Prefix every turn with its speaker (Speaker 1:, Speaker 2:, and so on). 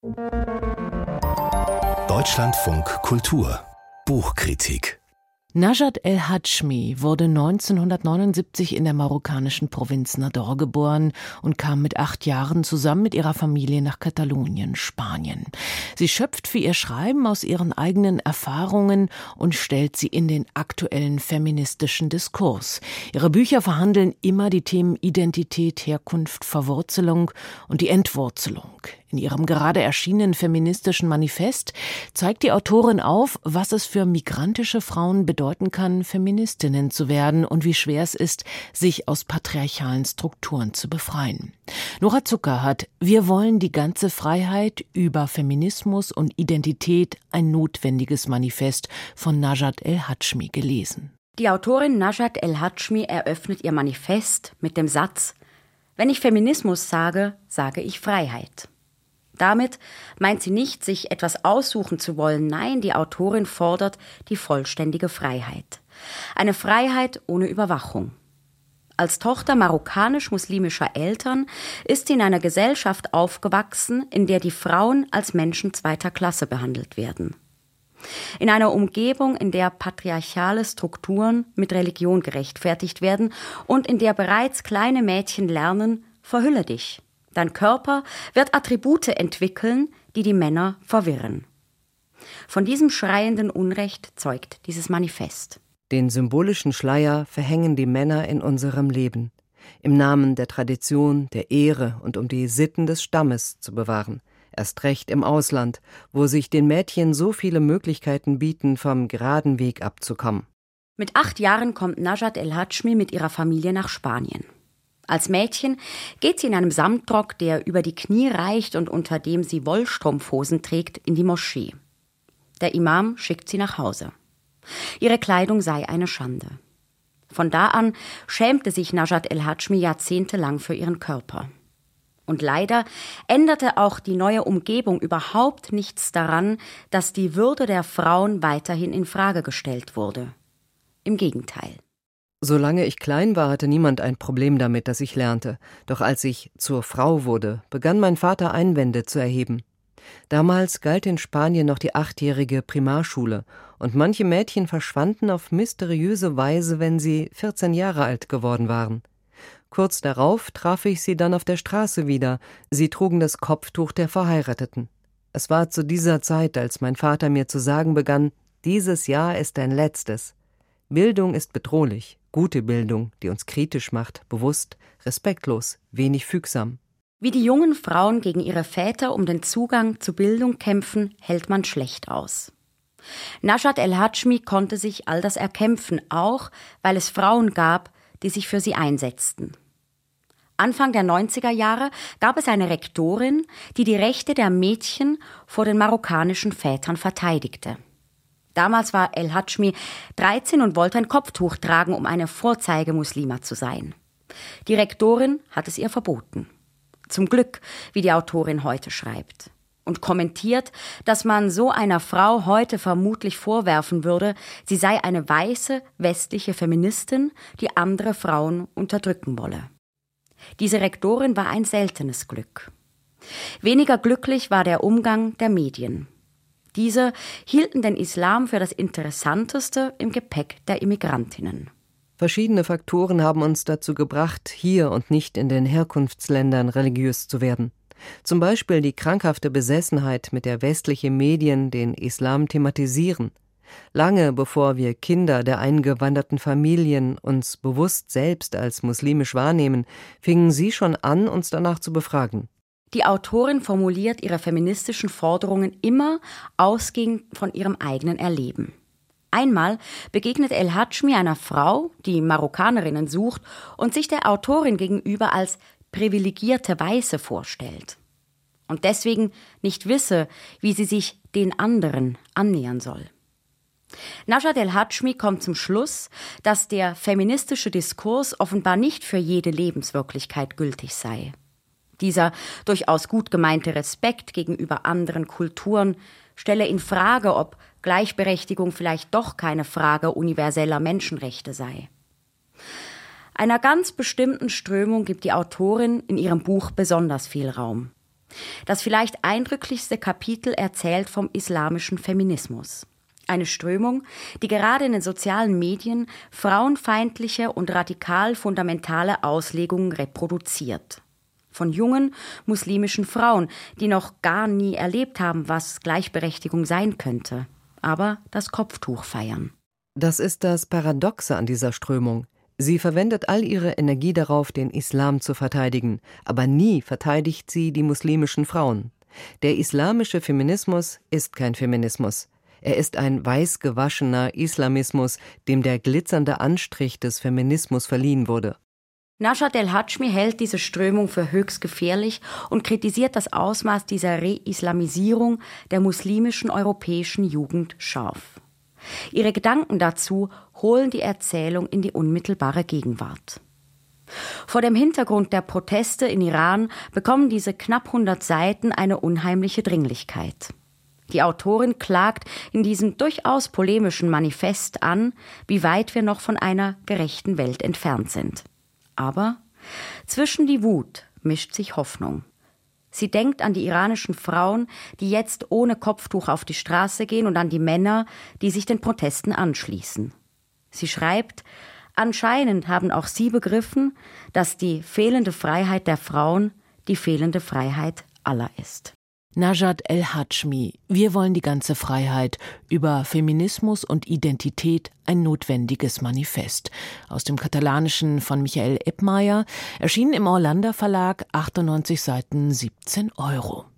Speaker 1: Deutschlandfunk Kultur Buchkritik.
Speaker 2: Najat El-Hadschmi wurde 1979 in der marokkanischen Provinz Nador geboren und kam mit 8 Jahren zusammen mit ihrer Familie nach Katalonien, Spanien. Sie schöpft für ihr Schreiben aus ihren eigenen Erfahrungen und stellt sie in den aktuellen feministischen Diskurs. Ihre Bücher verhandeln immer die Themen Identität, Herkunft, Verwurzelung und die Entwurzelung. In ihrem gerade erschienenen feministischen Manifest zeigt die Autorin auf, was es für migrantische Frauen bedeuten kann, Feministinnen zu werden und wie schwer es ist, sich aus patriarchalen Strukturen zu befreien. Nora Zucker hat Wir wollen die ganze Freiheit über Feminismus und Identität, ein notwendiges Manifest von Najat El-Hadschmi gelesen.
Speaker 3: Die Autorin Najat El-Hadschmi eröffnet ihr Manifest mit dem Satz: Wenn ich Feminismus sage, sage ich Freiheit. Damit meint sie nicht, sich etwas aussuchen zu wollen. Nein, die Autorin fordert die vollständige Freiheit. Eine Freiheit ohne Überwachung. Als Tochter marokkanisch-muslimischer Eltern ist sie in einer Gesellschaft aufgewachsen, in der die Frauen als Menschen zweiter Klasse behandelt werden. In einer Umgebung, in der patriarchale Strukturen mit Religion gerechtfertigt werden und in der bereits kleine Mädchen lernen, verhülle dich. Dein Körper wird Attribute entwickeln, die die Männer verwirren. Von diesem schreienden Unrecht zeugt dieses Manifest.
Speaker 4: Den symbolischen Schleier verhängen die Männer in unserem Leben, im Namen der Tradition, der Ehre und um die Sitten des Stammes zu bewahren. Erst recht im Ausland, wo sich den Mädchen so viele Möglichkeiten bieten, vom geraden Weg abzukommen.
Speaker 3: Mit 8 Jahren kommt Najat El-Hadschmi mit ihrer Familie nach Spanien. Als Mädchen geht sie in einem Samtrock, der über die Knie reicht und unter dem sie Wollstrumpfhosen trägt, in die Moschee. Der Imam schickt sie nach Hause. Ihre Kleidung sei eine Schande. Von da an schämte sich Najat El-Hadschmi jahrzehntelang für ihren Körper. Und leider änderte auch die neue Umgebung überhaupt nichts daran, dass die Würde der Frauen weiterhin in Frage gestellt wurde. Im Gegenteil.
Speaker 4: Solange ich klein war, hatte niemand ein Problem damit, dass ich lernte. Doch als ich zur Frau wurde, begann mein Vater Einwände zu erheben. Damals galt in Spanien noch die 8-jährige Primarschule und manche Mädchen verschwanden auf mysteriöse Weise, wenn sie 14 Jahre alt geworden waren. Kurz darauf traf ich sie dann auf der Straße wieder. Sie trugen das Kopftuch der Verheirateten. Es war zu dieser Zeit, als mein Vater mir zu sagen begann: Dieses Jahr ist dein letztes. Bildung ist bedrohlich. Gute Bildung, die uns kritisch macht, bewusst, respektlos, wenig fügsam.
Speaker 3: Wie die jungen Frauen gegen ihre Väter um den Zugang zu Bildung kämpfen, hält man schlecht aus. Najat El-Hadschmi konnte sich all das erkämpfen, auch weil es Frauen gab, die sich für sie einsetzten. Anfang der 90er Jahre gab es eine Rektorin, die die Rechte der Mädchen vor den marokkanischen Vätern verteidigte. Damals war El-Hadschmi 13 und wollte ein Kopftuch tragen, um eine Vorzeigemuslima zu sein. Die Rektorin hat es ihr verboten. Zum Glück, wie die Autorin heute schreibt. Und kommentiert, dass man so einer Frau heute vermutlich vorwerfen würde, sie sei eine weiße, westliche Feministin, die andere Frauen unterdrücken wolle. Diese Rektorin war ein seltenes Glück. Weniger glücklich war der Umgang der Medien. Diese hielten den Islam für das Interessanteste im Gepäck der Immigrantinnen.
Speaker 4: Verschiedene Faktoren haben uns dazu gebracht, hier und nicht in den Herkunftsländern religiös zu werden. Zum Beispiel die krankhafte Besessenheit, mit der westliche Medien den Islam thematisieren. Lange bevor wir Kinder der eingewanderten Familien uns bewusst selbst als muslimisch wahrnehmen, fingen sie schon an, uns danach zu befragen.
Speaker 3: Die Autorin formuliert ihre feministischen Forderungen immer ausgehend von ihrem eigenen Erleben. Einmal begegnet El-Hadschmi einer Frau, die Marokkanerinnen sucht und sich der Autorin gegenüber als privilegierte Weiße vorstellt. Und deswegen nicht wisse, wie sie sich den anderen annähern soll. Najat El-Hadschmi kommt zum Schluss, dass der feministische Diskurs offenbar nicht für jede Lebenswirklichkeit gültig sei. Dieser durchaus gut gemeinte Respekt gegenüber anderen Kulturen stelle in Frage, ob Gleichberechtigung vielleicht doch keine Frage universeller Menschenrechte sei. Einer ganz bestimmten Strömung gibt die Autorin in ihrem Buch besonders viel Raum. Das vielleicht eindrücklichste Kapitel erzählt vom islamischen Feminismus. Eine Strömung, die gerade in den sozialen Medien frauenfeindliche und radikal fundamentale Auslegungen reproduziert. Von jungen muslimischen Frauen, die noch gar nie erlebt haben, was Gleichberechtigung sein könnte, aber das Kopftuch feiern.
Speaker 4: Das ist das Paradoxe an dieser Strömung. Sie verwendet all ihre Energie darauf, den Islam zu verteidigen, aber nie verteidigt sie die muslimischen Frauen. Der islamische Feminismus ist kein Feminismus. Er ist ein weiß gewaschener Islamismus, dem der glitzernde Anstrich des Feminismus verliehen wurde.
Speaker 3: Nashat El-Hajmi hält diese Strömung für höchst gefährlich und kritisiert das Ausmaß dieser Re-Islamisierung der muslimischen europäischen Jugend scharf. Ihre Gedanken dazu holen die Erzählung in die unmittelbare Gegenwart. Vor dem Hintergrund der Proteste in Iran bekommen diese knapp 100 Seiten eine unheimliche Dringlichkeit. Die Autorin klagt in diesem durchaus polemischen Manifest an, wie weit wir noch von einer gerechten Welt entfernt sind. Aber zwischen die Wut mischt sich Hoffnung. Sie denkt an die iranischen Frauen, die jetzt ohne Kopftuch auf die Straße gehen, und an die Männer, die sich den Protesten anschließen. Sie schreibt, anscheinend haben auch sie begriffen, dass die fehlende Freiheit der Frauen die fehlende Freiheit aller ist.
Speaker 2: Nashat El-Hajmi, wir wollen die ganze Freiheit, über Feminismus und Identität, ein notwendiges Manifest. Aus dem Katalanischen von Michael Eppmeier, erschienen im Orlando Verlag, 98 Seiten, 17 €.